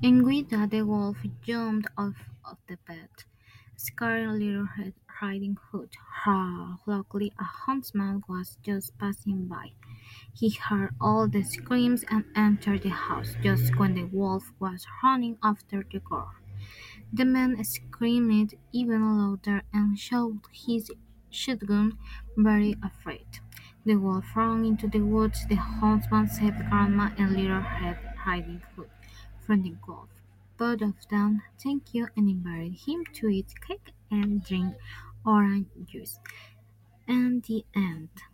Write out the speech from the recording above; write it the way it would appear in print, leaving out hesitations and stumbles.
And with that, the wolf jumped off of the bed, scaring Little Red Riding Hood. Ha! Luckily, a huntsman was just passing by. He heard all the screams and entered the house just when the wolf was running after the girl. The man screamed even louder and showed his shotgun, very afraid. The wolf ran into the woods. The huntsman saved Grandma and Little Red Riding Hood from the wolf. Both of them thanked you and invited him to eat cake and drink orange juice. And the end.